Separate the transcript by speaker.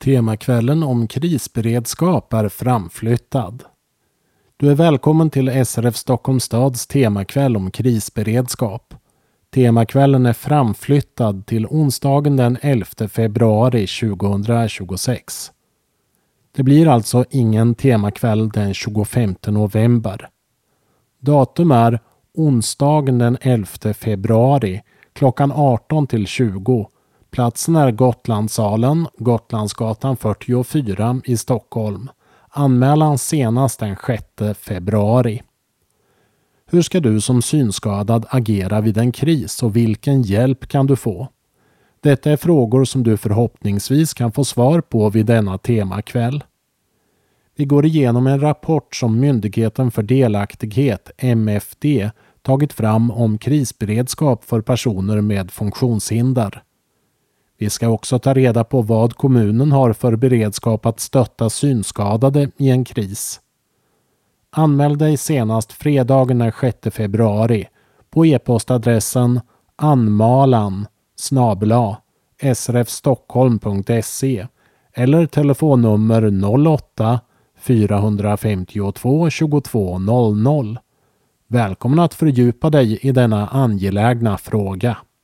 Speaker 1: Temakvällen om krisberedskap är framflyttad. Du är välkommen till SRF Stockholms stads temakväll om krisberedskap. Temakvällen är framflyttad till onsdagen den 11 februari 2026. Det blir alltså ingen temakväll den 25 november. Datum är onsdagen den 11 februari klockan 18 till 20. Platsen är Gotlandssalen, Gotlandsgatan 44 i Stockholm. Anmälan senast den 6 februari. Hur ska du som synskadad agera vid en kris och vilken hjälp kan du få? Detta är frågor som du förhoppningsvis kan få svar på vid denna temakväll. Vi går igenom en rapport som Myndigheten för delaktighet, MFD, tagit fram om krisberedskap för personer med funktionshinder. Vi ska också ta reda på vad kommunen har för beredskap att stötta synskadade i en kris. Anmäl dig senast fredagen den 6 februari på e-postadressen anmalan@srfstockholm.se eller telefonnummer 08 452 2200. Välkommen att fördjupa dig i denna angelägna fråga.